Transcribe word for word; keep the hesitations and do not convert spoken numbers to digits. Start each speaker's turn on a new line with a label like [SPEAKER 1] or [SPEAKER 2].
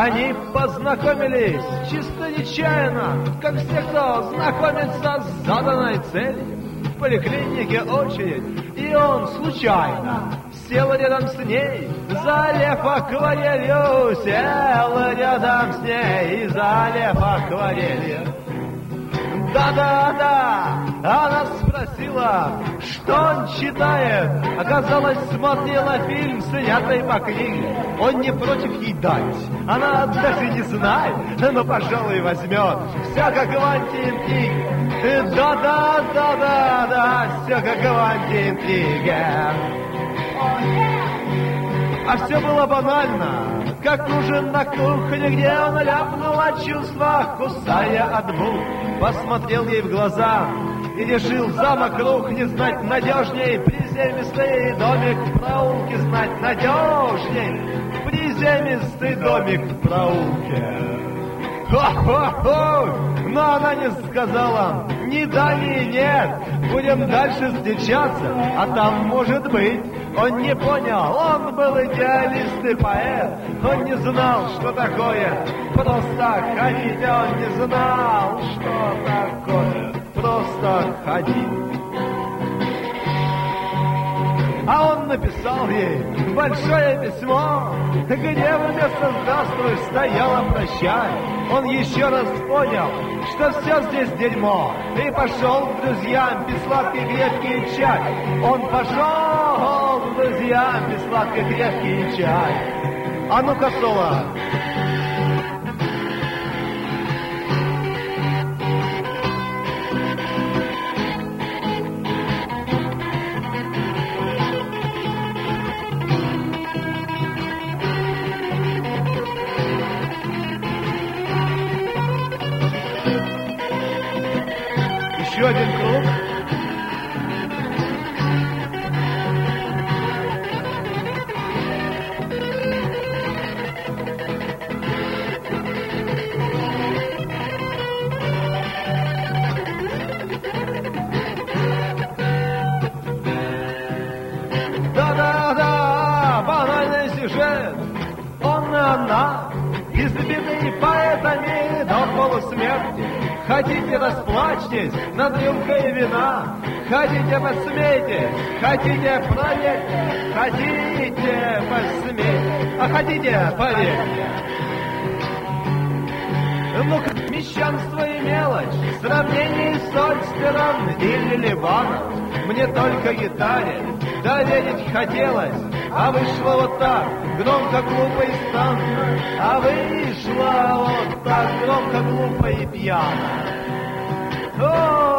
[SPEAKER 1] Они познакомились чисто нечаянно, как все, кто знакомится с заданной целью. В поликлинике очередь, и он случайно сел рядом с ней, залив акварелью, сел рядом с ней, залив акварелью. Да-да-да, она спросила, что он читает. Оказалось, смотрела фильм, снятый по книге. Он не против ей дать, она даже не знает, но, пожалуй, возьмет. Все как в антиинтриге. Да-да-да-да-да, все как в антиинтриге. А все было банально, как ужин на кухне, где он ляпнул о чувствах, кусая от мух. Посмотрел ей в глаза и решил, замок рухнет, не знать надежней, приземистый домик в проулке, знать надежней, приземистый домик в проулке. Хо-хо-хо! Но она не сказала ни да, ни нет. Будем дальше встречаться, а там может быть. Он не понял, он был идеалист и поэт. Он не знал, что такое просто ходить. Он не знал, что такое просто ходить. А он написал ей большое письмо, где вместо «здравствуй» стояло «прощай». Он еще раз понял, что все здесь дерьмо, и пошел к друзьям пить сладкий крепкий чай. Он пошел к друзьям пить сладкий крепкий чай. А ну-ка, соло. Еще один круг. Да-да-да, банальный сюжет. Он и она, избитые поэтами до полусмерти. Хотите, расплачьтесь над рюмкой вина. Хотите, посмейтесь. Хотите, проверьте. Хотите, посмейтесь. А хотите, поверьте. Ну-ка, мещанство и мелочь в сравнении с Ольстером или Ливаном. Мне только гитаре доверить хотелось, а вышло вот так, громко, глупо и странно. А вышло вот так, громко, глупо и пьяно. О!